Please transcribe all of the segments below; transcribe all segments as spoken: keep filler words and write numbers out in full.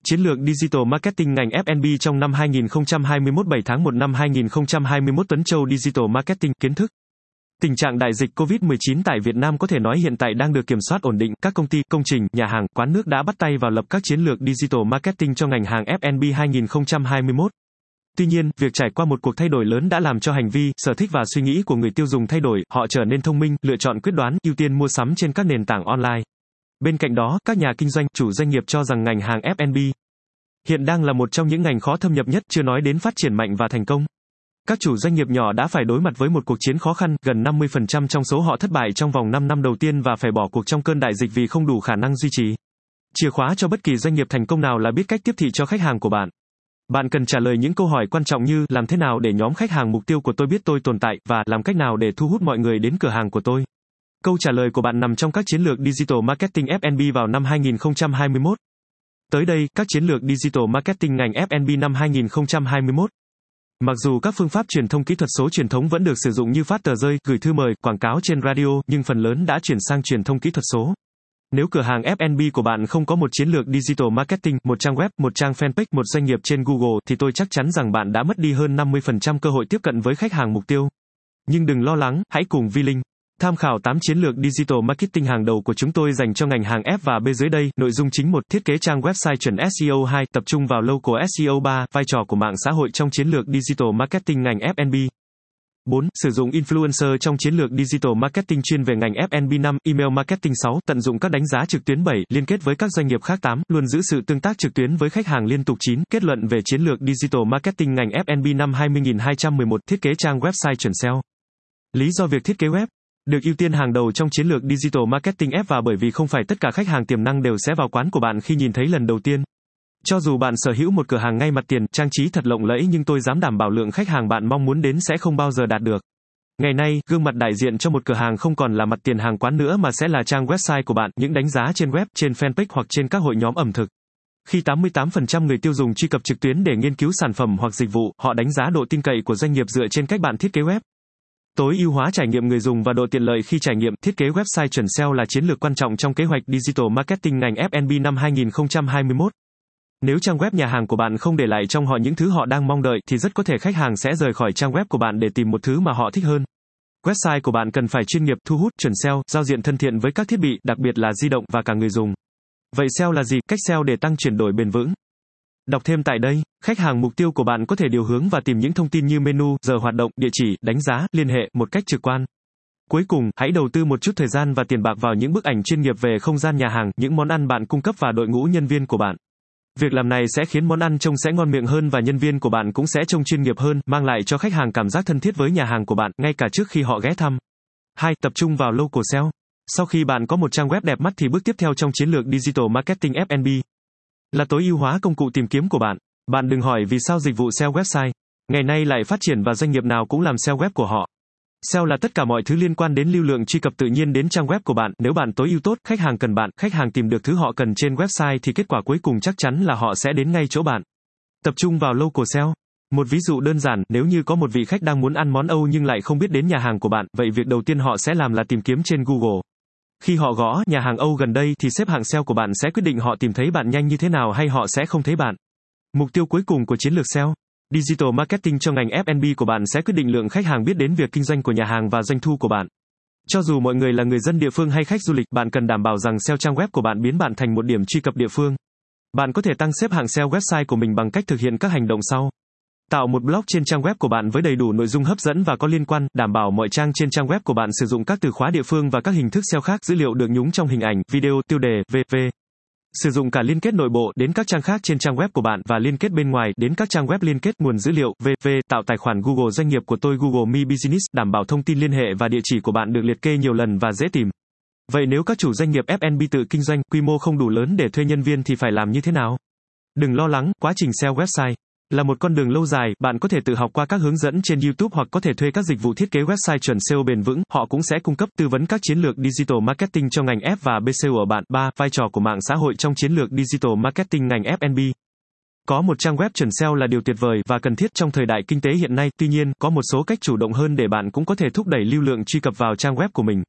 Chiến lược Digital Marketing ngành ép and bê trong năm hai nghìn không trăm hai mươi mốt bảy tháng một năm hai nghìn không trăm hai mươi mốt Tuấn Châu Digital Marketing kiến thức. Tình trạng đại dịch covid mười chín tại Việt Nam có thể nói hiện tại đang được kiểm soát ổn định, các công ty, công trình, nhà hàng, quán nước đã bắt tay vào lập các chiến lược Digital Marketing cho ngành hàng ép and bê hai nghìn không trăm hai mươi mốt. Tuy nhiên, việc trải qua một cuộc thay đổi lớn đã làm cho hành vi, sở thích và suy nghĩ của người tiêu dùng thay đổi, họ trở nên thông minh, lựa chọn quyết đoán, ưu tiên mua sắm trên các nền tảng online. Bên cạnh đó, các nhà kinh doanh, chủ doanh nghiệp cho rằng ngành hàng ép and bê hiện đang là một trong những ngành khó thâm nhập nhất, chưa nói đến phát triển mạnh và thành công. Các chủ doanh nghiệp nhỏ đã phải đối mặt với một cuộc chiến khó khăn, gần năm mươi phần trăm trong số họ thất bại trong vòng năm năm đầu tiên và phải bỏ cuộc trong cơn đại dịch vì không đủ khả năng duy trì. Chìa khóa cho bất kỳ doanh nghiệp thành công nào là biết cách tiếp thị cho khách hàng của bạn. Bạn cần trả lời những câu hỏi quan trọng như, làm thế nào để nhóm khách hàng mục tiêu của tôi biết tôi tồn tại, và làm cách nào để thu hút mọi người đến cửa hàng của tôi. Câu trả lời của bạn nằm trong các chiến lược Digital Marketing ép and bê vào năm hai nghìn không trăm hai mươi mốt. Tới đây, các chiến lược Digital Marketing ngành ép and bê năm hai nghìn không trăm hai mươi mốt. Mặc dù các phương pháp truyền thông kỹ thuật số truyền thống vẫn được sử dụng như phát tờ rơi, gửi thư mời, quảng cáo trên radio, nhưng phần lớn đã chuyển sang truyền thông kỹ thuật số. Nếu cửa hàng ép and bê của bạn không có một chiến lược Digital Marketing, một trang web, một trang fanpage, một doanh nghiệp trên Google, thì tôi chắc chắn rằng bạn đã mất đi hơn năm mươi phần trăm cơ hội tiếp cận với khách hàng mục tiêu. Nhưng đừng lo lắng, hãy cùng V-Link tham khảo tám chiến lược Digital Marketing hàng đầu của chúng tôi dành cho ngành hàng F và B dưới đây. Nội dung chính một, thiết kế trang website chuẩn ét e o hai, tập trung vào local ét e o ba, vai trò của mạng xã hội trong chiến lược Digital Marketing ngành ép and bê. bốn. Sử dụng influencer trong chiến lược Digital Marketing chuyên về ngành ép and bê. năm. Email marketing. sáu. Tận dụng các đánh giá trực tuyến. bảy. Liên kết với các doanh nghiệp khác. tám. Luôn giữ sự tương tác trực tuyến với khách hàng liên tục. chín. Kết luận về chiến lược Digital Marketing ngành ép and bê năm hai nghìn hai trăm mười một, thiết kế trang website chuẩn ét e o. Lý do việc thiết kế web được ưu tiên hàng đầu trong chiến lược Digital Marketing F và bởi vì không phải tất cả khách hàng tiềm năng đều sẽ vào quán của bạn khi nhìn thấy lần đầu tiên. Cho dù bạn sở hữu một cửa hàng ngay mặt tiền, trang trí thật lộng lẫy nhưng tôi dám đảm bảo lượng khách hàng bạn mong muốn đến sẽ không bao giờ đạt được. Ngày nay, gương mặt đại diện cho một cửa hàng không còn là mặt tiền hàng quán nữa mà sẽ là trang website của bạn, những đánh giá trên web, trên fanpage hoặc trên các hội nhóm ẩm thực. Khi tám mươi tám phần trăm người tiêu dùng truy cập trực tuyến để nghiên cứu sản phẩm hoặc dịch vụ, họ đánh giá độ tin cậy của doanh nghiệp dựa trên cách bạn thiết kế web. Tối ưu hóa trải nghiệm người dùng và độ tiện lợi khi trải nghiệm, thiết kế website chuẩn ét e o là chiến lược quan trọng trong kế hoạch Digital Marketing ngành ép and bê năm hai nghìn không trăm hai mươi mốt. Nếu trang web nhà hàng của bạn không để lại trong họ những thứ họ đang mong đợi, thì rất có thể khách hàng sẽ rời khỏi trang web của bạn để tìm một thứ mà họ thích hơn. Website của bạn cần phải chuyên nghiệp, thu hút, chuẩn ét e o, giao diện thân thiện với các thiết bị, đặc biệt là di động và cả người dùng. Vậy ét e o là gì? Cách ét e o để tăng chuyển đổi bền vững. Đọc thêm tại đây, khách hàng mục tiêu của bạn có thể điều hướng và tìm những thông tin như menu, giờ hoạt động, địa chỉ, đánh giá, liên hệ một cách trực quan. Cuối cùng, hãy đầu tư một chút thời gian và tiền bạc vào những bức ảnh chuyên nghiệp về không gian nhà hàng, những món ăn bạn cung cấp và đội ngũ nhân viên của bạn. Việc làm này sẽ khiến món ăn trông sẽ ngon miệng hơn và nhân viên của bạn cũng sẽ trông chuyên nghiệp hơn, mang lại cho khách hàng cảm giác thân thiết với nhà hàng của bạn, ngay cả trước khi họ ghé thăm. hai. Tập trung vào local ét e o. Sau khi bạn có một trang web đẹp mắt thì bước tiếp theo trong chiến lược Digital Marketing ép and bê là tối ưu hóa công cụ tìm kiếm của bạn. Bạn đừng hỏi vì sao dịch vụ ét e o website ngày nay lại phát triển và doanh nghiệp nào cũng làm ét e o web của họ. ét e o là tất cả mọi thứ liên quan đến lưu lượng truy cập tự nhiên đến trang web của bạn. Nếu bạn tối ưu tốt, khách hàng cần bạn, khách hàng tìm được thứ họ cần trên website thì kết quả cuối cùng chắc chắn là họ sẽ đến ngay chỗ bạn. Tập trung vào local ét e o. Một ví dụ đơn giản, nếu như có một vị khách đang muốn ăn món Âu nhưng lại không biết đến nhà hàng của bạn, vậy việc đầu tiên họ sẽ làm là tìm kiếm trên Google. Khi họ gõ nhà hàng Âu gần đây thì xếp hạng ét e o của bạn sẽ quyết định họ tìm thấy bạn nhanh như thế nào hay họ sẽ không thấy bạn. Mục tiêu cuối cùng của chiến lược ét e o Digital Marketing cho ngành ép and bê của bạn sẽ quyết định lượng khách hàng biết đến việc kinh doanh của nhà hàng và doanh thu của bạn. Cho dù mọi người là người dân địa phương hay khách du lịch, bạn cần đảm bảo rằng ét e o trang web của bạn biến bạn thành một điểm truy cập địa phương. Bạn có thể tăng xếp hạng ét e o website của mình bằng cách thực hiện các hành động sau. Tạo một blog trên trang web của bạn với đầy đủ nội dung hấp dẫn và có liên quan, đảm bảo mọi trang trên trang web của bạn sử dụng các từ khóa địa phương và các hình thức ét e o khác, dữ liệu được nhúng trong hình ảnh, video, tiêu đề, vân vân. Sử dụng cả liên kết nội bộ đến các trang khác trên trang web của bạn và liên kết bên ngoài đến các trang web liên kết nguồn dữ liệu, vân vân. Tạo tài khoản Google doanh nghiệp của tôi Google My Business, đảm bảo thông tin liên hệ và địa chỉ của bạn được liệt kê nhiều lần và dễ tìm. Vậy nếu các chủ doanh nghiệp ép and bê tự kinh doanh, quy mô không đủ lớn để thuê nhân viên thì phải làm như thế nào? Đừng lo lắng, quá trình ét e o website là một con đường lâu dài, bạn có thể tự học qua các hướng dẫn trên YouTube hoặc có thể thuê các dịch vụ thiết kế website chuẩn ét e o bền vững, họ cũng sẽ cung cấp tư vấn các chiến lược Digital Marketing cho ngành F và B C O ở bạn. ba. Vai trò của mạng xã hội trong chiến lược Digital Marketing ngành ép and bê. Có một trang web chuẩn ét e o là điều tuyệt vời và cần thiết trong thời đại kinh tế hiện nay, tuy nhiên, có một số cách chủ động hơn để bạn cũng có thể thúc đẩy lưu lượng truy cập vào trang web của mình.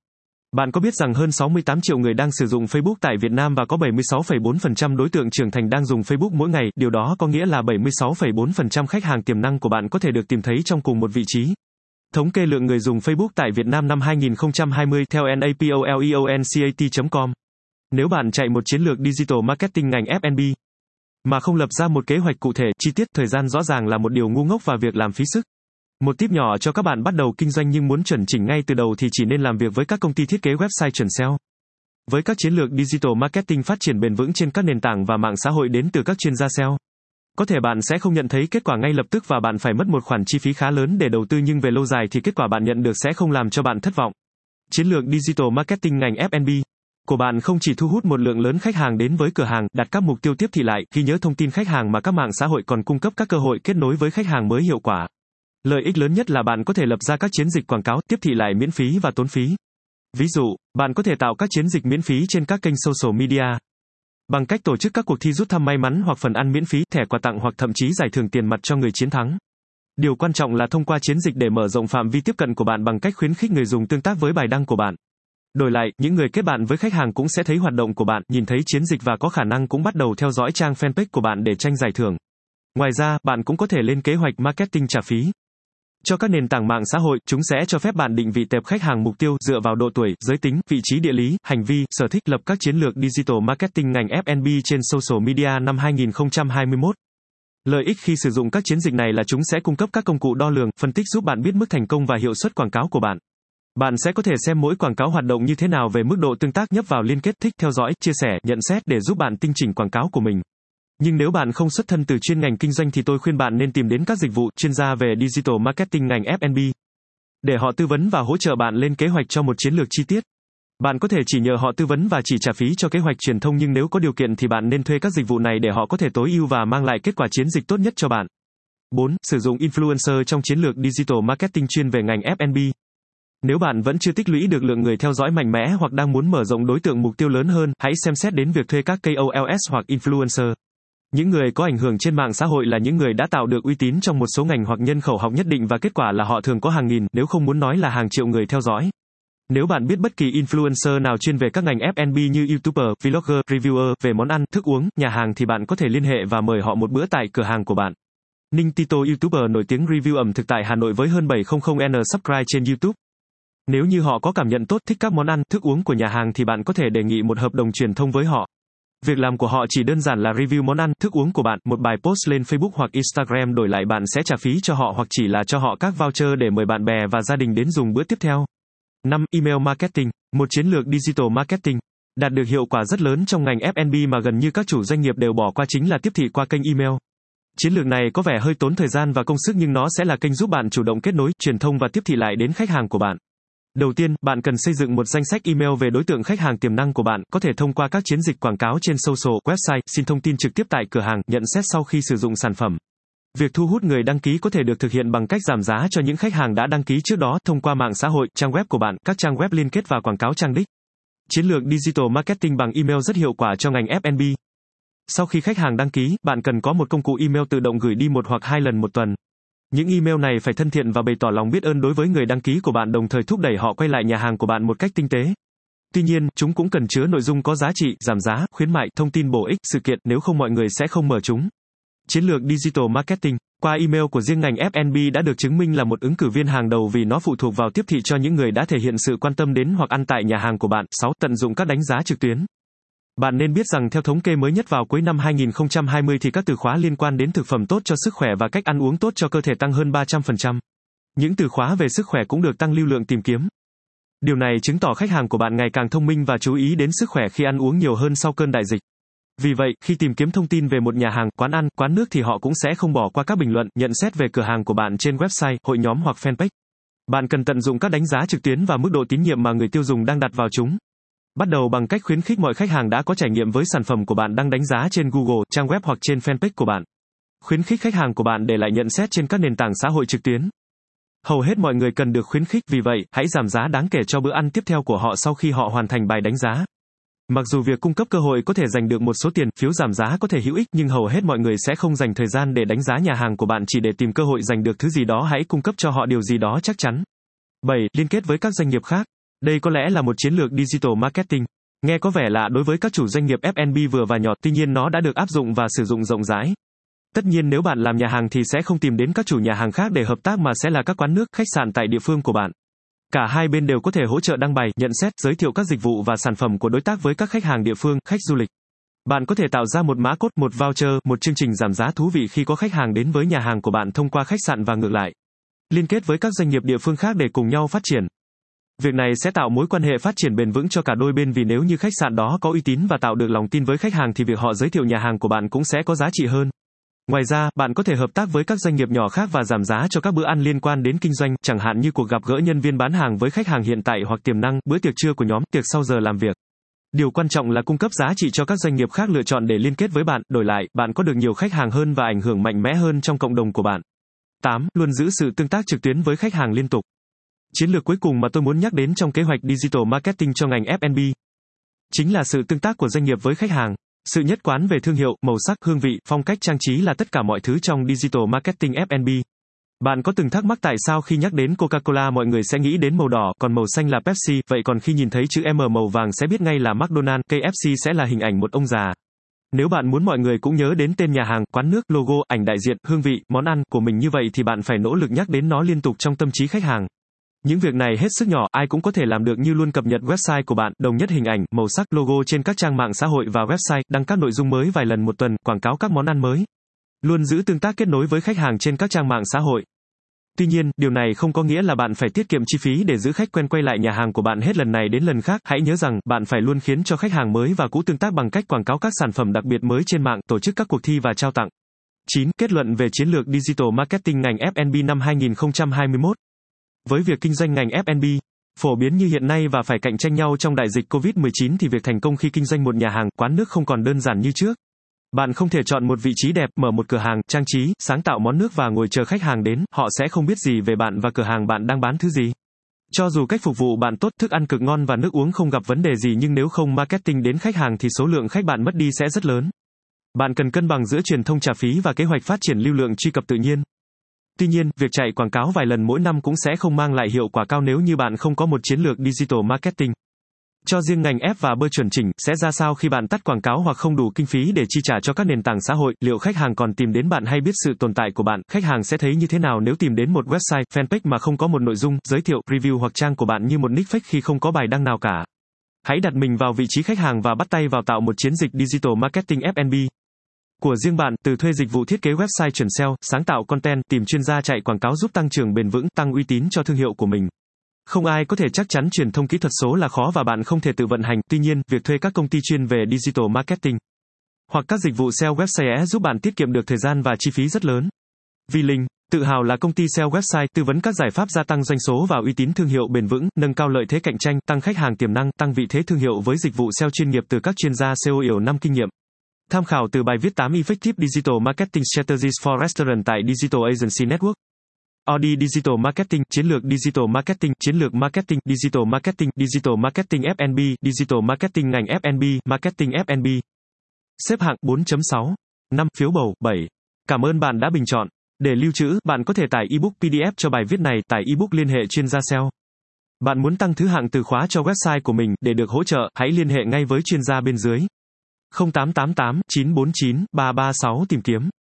Bạn có biết rằng hơn sáu mươi tám triệu người đang sử dụng Facebook tại Việt Nam và có bảy mươi sáu phẩy bốn phần trăm đối tượng trưởng thành đang dùng Facebook mỗi ngày, điều đó có nghĩa là bảy mươi sáu phẩy bốn phần trăm khách hàng tiềm năng của bạn có thể được tìm thấy trong cùng một vị trí. Thống kê lượng người dùng Facebook tại Việt Nam năm hai nghìn không trăm hai mươi theo napoleoncat chấm com. Nếu bạn chạy một chiến lược digital marketing ngành ép and bê mà không lập ra một kế hoạch cụ thể, chi tiết, thời gian rõ ràng là một điều ngu ngốc và việc làm phí sức. Một tip nhỏ cho các bạn bắt đầu kinh doanh nhưng muốn chuẩn chỉnh ngay từ đầu thì chỉ nên làm việc với các công ty thiết kế website chuẩn ét e o. Với các chiến lược digital marketing phát triển bền vững trên các nền tảng và mạng xã hội đến từ các chuyên gia ét e o. Có thể bạn sẽ không nhận thấy kết quả ngay lập tức và bạn phải mất một khoản chi phí khá lớn để đầu tư, nhưng về lâu dài thì kết quả bạn nhận được sẽ không làm cho bạn thất vọng. Chiến lược digital marketing ngành ép and bê của bạn không chỉ thu hút một lượng lớn khách hàng đến với cửa hàng, đặt các mục tiêu tiếp thị lại, ghi nhớ thông tin khách hàng, mà các mạng xã hội còn cung cấp các cơ hội kết nối với khách hàng mới hiệu quả. Lợi ích lớn nhất là bạn có thể lập ra các chiến dịch quảng cáo, tiếp thị lại miễn phí và tốn phí. Ví dụ, bạn có thể tạo các chiến dịch miễn phí trên các kênh social media bằng cách tổ chức các cuộc thi rút thăm may mắn hoặc phần ăn miễn phí, thẻ quà tặng hoặc thậm chí giải thưởng tiền mặt cho người chiến thắng. Điều quan trọng là thông qua chiến dịch để mở rộng phạm vi tiếp cận của bạn bằng cách khuyến khích người dùng tương tác với bài đăng của bạn. Đổi lại, những người kết bạn với khách hàng cũng sẽ thấy hoạt động của bạn, nhìn thấy chiến dịch và có khả năng cũng bắt đầu theo dõi trang fanpage của bạn để tranh giải thưởng. Ngoài ra, bạn cũng có thể lên kế hoạch marketing trả phí cho các nền tảng mạng xã hội. Chúng sẽ cho phép bạn định vị tệp khách hàng mục tiêu dựa vào độ tuổi, giới tính, vị trí địa lý, hành vi, sở thích, lập các chiến lược digital marketing ngành ép and bê trên social media năm hai nghìn không trăm hai mươi mốt. Lợi ích khi sử dụng các chiến dịch này là chúng sẽ cung cấp các công cụ đo lường, phân tích giúp bạn biết mức thành công và hiệu suất quảng cáo của bạn. Bạn sẽ có thể xem mỗi quảng cáo hoạt động như thế nào về mức độ tương tác, nhấp vào liên kết, thích, theo dõi, chia sẻ, nhận xét để giúp bạn tinh chỉnh quảng cáo của mình. Nhưng nếu bạn không xuất thân từ chuyên ngành kinh doanh thì tôi khuyên bạn nên tìm đến các dịch vụ chuyên gia về digital marketing ngành ép and bê để họ tư vấn và hỗ trợ bạn lên kế hoạch cho một chiến lược chi tiết. Bạn có thể chỉ nhờ họ tư vấn và chỉ trả phí cho kế hoạch truyền thông, nhưng nếu có điều kiện thì bạn nên thuê các dịch vụ này để họ có thể tối ưu và mang lại kết quả chiến dịch tốt nhất cho bạn. bốn. Sử dụng influencer trong chiến lược digital marketing chuyên về ngành ép and bê. Nếu bạn vẫn chưa tích lũy được lượng người theo dõi mạnh mẽ hoặc đang muốn mở rộng đối tượng mục tiêu lớn hơn, hãy xem xét đến việc thuê các ca o lờ hoặc influencer. Những người có ảnh hưởng trên mạng xã hội là những người đã tạo được uy tín trong một số ngành hoặc nhân khẩu học nhất định, và kết quả là họ thường có hàng nghìn, nếu không muốn nói là hàng triệu người theo dõi. Nếu bạn biết bất kỳ influencer nào chuyên về các ngành ép and bê như YouTuber, Vlogger, Reviewer về món ăn, thức uống, nhà hàng thì bạn có thể liên hệ và mời họ một bữa tại cửa hàng của bạn. Ninh Tito, YouTuber nổi tiếng review ẩm thực tại Hà Nội với hơn bảy trăm nghìn subscribe trên YouTube. Nếu như họ có cảm nhận tốt, thích các món ăn, thức uống của nhà hàng thì bạn có thể đề nghị một hợp đồng truyền thông với họ. Việc làm của họ chỉ đơn giản là review món ăn, thức uống của bạn, một bài post lên Facebook hoặc Instagram, đổi lại bạn sẽ trả phí cho họ hoặc chỉ là cho họ các voucher để mời bạn bè và gia đình đến dùng bữa tiếp theo. năm. Email marketing, một chiến lược digital marketing đạt được hiệu quả rất lớn trong ngành ép and bê mà gần như các chủ doanh nghiệp đều bỏ qua, chính là tiếp thị qua kênh email. Chiến lược này có vẻ hơi tốn thời gian và công sức, nhưng nó sẽ là kênh giúp bạn chủ động kết nối, truyền thông và tiếp thị lại đến khách hàng của bạn. Đầu tiên, bạn cần xây dựng một danh sách email về đối tượng khách hàng tiềm năng của bạn, có thể thông qua các chiến dịch quảng cáo trên social, website, xin thông tin trực tiếp tại cửa hàng, nhận xét sau khi sử dụng sản phẩm. Việc thu hút người đăng ký có thể được thực hiện bằng cách giảm giá cho những khách hàng đã đăng ký trước đó, thông qua mạng xã hội, trang web của bạn, các trang web liên kết và quảng cáo trang đích. Chiến lược digital marketing bằng email rất hiệu quả cho ngành ép and bê. Sau khi khách hàng đăng ký, bạn cần có một công cụ email tự động gửi đi một hoặc hai lần một tuần. Những email này phải thân thiện và bày tỏ lòng biết ơn đối với người đăng ký của bạn, đồng thời thúc đẩy họ quay lại nhà hàng của bạn một cách tinh tế. Tuy nhiên, chúng cũng cần chứa nội dung có giá trị, giảm giá, khuyến mại, thông tin bổ ích, sự kiện, nếu không mọi người sẽ không mở chúng. Chiến lược digital marketing qua email của riêng ngành ép and bê đã được chứng minh là một ứng cử viên hàng đầu vì nó phụ thuộc vào tiếp thị cho những người đã thể hiện sự quan tâm đến hoặc ăn tại nhà hàng của bạn. sáu. Tận dụng các đánh giá trực tuyến. Bạn nên biết rằng theo thống kê mới nhất vào cuối năm hai nghìn không trăm hai mươi thì các từ khóa liên quan đến thực phẩm tốt cho sức khỏe và cách ăn uống tốt cho cơ thể tăng hơn ba trăm phần trăm. Những từ khóa về sức khỏe cũng được tăng lưu lượng tìm kiếm. Điều này chứng tỏ khách hàng của bạn ngày càng thông minh và chú ý đến sức khỏe khi ăn uống nhiều hơn sau cơn đại dịch. Vì vậy, khi tìm kiếm thông tin về một nhà hàng, quán ăn, quán nước thì họ cũng sẽ không bỏ qua các bình luận, nhận xét về cửa hàng của bạn trên website, hội nhóm hoặc fanpage. Bạn cần tận dụng các đánh giá trực tuyến và mức độ tín nhiệm mà người tiêu dùng đang đặt vào chúng. Bắt đầu bằng cách khuyến khích mọi khách hàng đã có trải nghiệm với sản phẩm của bạn đăng đánh giá trên Google, trang web hoặc trên fanpage của bạn. Khuyến khích khách hàng của bạn để lại nhận xét trên các nền tảng xã hội trực tuyến. Hầu hết mọi người cần được khuyến khích, vì vậy, hãy giảm giá đáng kể cho bữa ăn tiếp theo của họ sau khi họ hoàn thành bài đánh giá. Mặc dù việc cung cấp cơ hội có thể giành được một số tiền, phiếu giảm giá có thể hữu ích, nhưng hầu hết mọi người sẽ không dành thời gian để đánh giá nhà hàng của bạn chỉ để tìm cơ hội giành được thứ gì đó. Hãy cung cấp cho họ điều gì đó chắc chắn. bảy. Liên kết với các doanh nghiệp khác. Đây có lẽ là một chiến lược digital marketing. Nghe có vẻ lạ đối với các chủ doanh nghiệp ép and bê vừa và nhỏ, tuy nhiên nó đã được áp dụng và sử dụng rộng rãi. Tất nhiên nếu bạn làm nhà hàng thì sẽ không tìm đến các chủ nhà hàng khác để hợp tác mà sẽ là các quán nước, khách sạn tại địa phương của bạn. Cả hai bên đều có thể hỗ trợ đăng bài, nhận xét, giới thiệu các dịch vụ và sản phẩm của đối tác với các khách hàng địa phương, khách du lịch. Bạn có thể tạo ra một mã code, một voucher, một chương trình giảm giá thú vị khi có khách hàng đến với nhà hàng của bạn thông qua khách sạn và ngược lại. Liên kết với các doanh nghiệp địa phương khác để cùng nhau phát triển. Việc này sẽ tạo mối quan hệ phát triển bền vững cho cả đôi bên, vì nếu như khách sạn đó có uy tín và tạo được lòng tin với khách hàng thì việc họ giới thiệu nhà hàng của bạn cũng sẽ có giá trị hơn. Ngoài ra, bạn có thể hợp tác với các doanh nghiệp nhỏ khác và giảm giá cho các bữa ăn liên quan đến kinh doanh, chẳng hạn như cuộc gặp gỡ nhân viên bán hàng với khách hàng hiện tại hoặc tiềm năng, bữa tiệc trưa của nhóm, tiệc sau giờ làm việc. Điều quan trọng là cung cấp giá trị cho các doanh nghiệp khác lựa chọn để liên kết với bạn, đổi lại, bạn có được nhiều khách hàng hơn và ảnh hưởng mạnh mẽ hơn trong cộng đồng của bạn. tám. Luôn giữ sự tương tác trực tuyến với khách hàng liên tục. Chiến lược cuối cùng mà tôi muốn nhắc đến trong kế hoạch Digital Marketing cho ngành ép and bê chính là sự tương tác của doanh nghiệp với khách hàng. Sự nhất quán về thương hiệu, màu sắc, hương vị, phong cách trang trí là tất cả mọi thứ trong Digital Marketing ép and bê. Bạn có từng thắc mắc tại sao khi nhắc đến Coca-Cola mọi người sẽ nghĩ đến màu đỏ, còn màu xanh là Pepsi, vậy còn khi nhìn thấy chữ M màu vàng sẽ biết ngay là McDonald's, ca ép xê sẽ là hình ảnh một ông già. Nếu bạn muốn mọi người cũng nhớ đến tên nhà hàng, quán nước, logo, ảnh đại diện, hương vị, món ăn của mình như vậy thì bạn phải nỗ lực nhắc đến nó liên tục trong tâm trí khách hàng. Những việc này hết sức nhỏ, ai cũng có thể làm được, như luôn cập nhật website của bạn, đồng nhất hình ảnh, màu sắc, logo trên các trang mạng xã hội và website, đăng các nội dung mới vài lần một tuần, quảng cáo các món ăn mới. Luôn giữ tương tác kết nối với khách hàng trên các trang mạng xã hội. Tuy nhiên, điều này không có nghĩa là bạn phải tiết kiệm chi phí để giữ khách quen quay lại nhà hàng của bạn hết lần này đến lần khác. Hãy nhớ rằng, bạn phải luôn khiến cho khách hàng mới và cũ tương tác bằng cách quảng cáo các sản phẩm đặc biệt mới trên mạng, tổ chức các cuộc thi và trao tặng. chín. Kết luận về chiến lược Digital Marketing ngành ép and bê năm hai nghìn không trăm hai mươi mốt. Với việc kinh doanh ngành ép and bê phổ biến như hiện nay và phải cạnh tranh nhau trong đại dịch covid mười chín thì việc thành công khi kinh doanh một nhà hàng, quán nước không còn đơn giản như trước. Bạn không thể chọn một vị trí đẹp, mở một cửa hàng, trang trí, sáng tạo món nước và ngồi chờ khách hàng đến, họ sẽ không biết gì về bạn và cửa hàng bạn đang bán thứ gì. Cho dù cách phục vụ bạn tốt, thức ăn cực ngon và nước uống không gặp vấn đề gì, nhưng nếu không marketing đến khách hàng thì số lượng khách bạn mất đi sẽ rất lớn. Bạn cần cân bằng giữa truyền thông trả phí và kế hoạch phát triển lưu lượng truy cập tự nhiên. Tuy nhiên, việc chạy quảng cáo vài lần mỗi năm cũng sẽ không mang lại hiệu quả cao nếu như bạn không có một chiến lược digital marketing. Cho riêng ngành ép và bê chuẩn chỉnh, sẽ ra sao khi bạn tắt quảng cáo hoặc không đủ kinh phí để chi trả cho các nền tảng xã hội? Liệu khách hàng còn tìm đến bạn hay biết sự tồn tại của bạn? Khách hàng sẽ thấy như thế nào nếu tìm đến một website, fanpage mà không có một nội dung, giới thiệu, review hoặc trang của bạn như một nick fake khi không có bài đăng nào cả? Hãy đặt mình vào vị trí khách hàng và bắt tay vào tạo một chiến dịch digital marketing ép and bê của riêng bạn, từ thuê dịch vụ thiết kế website chuẩn ét e o, sáng tạo content, tìm chuyên gia chạy quảng cáo giúp tăng trưởng bền vững, tăng uy tín cho thương hiệu của mình. Không ai có thể chắc chắn truyền thông kỹ thuật số là khó và bạn không thể tự vận hành, tuy nhiên, việc thuê các công ty chuyên về digital marketing hoặc các dịch vụ ét e o website giúp bạn tiết kiệm được thời gian và chi phí rất lớn. V-Link, tự hào là công ty ét e o website, tư vấn các giải pháp gia tăng doanh số và uy tín thương hiệu bền vững, nâng cao lợi thế cạnh tranh, tăng khách hàng tiềm năng, tăng vị thế thương hiệu với dịch vụ ét e o chuyên nghiệp từ các chuyên gia ét e o hiểu năm kinh nghiệm. Tham khảo từ bài viết tám Effective Digital Marketing Strategies for Restaurant tại Digital Agency Network. Audi Digital Marketing, chiến lược Digital Marketing, chiến lược Marketing, Digital Marketing, Digital Marketing ép and bê, Digital Marketing ngành ép and bê, Marketing ép and bê. Xếp hạng bốn chấm sáu. năm phiếu bầu, bảy. Cảm ơn bạn đã bình chọn. Để lưu trữ, bạn có thể tải ebook pê đê ép cho bài viết này, tải ebook liên hệ chuyên gia ét e o. Bạn muốn tăng thứ hạng từ khóa cho website của mình, để được hỗ trợ, hãy liên hệ ngay với chuyên gia bên dưới. không tám tám tám chín bốn chín ba ba sáu tìm kiếm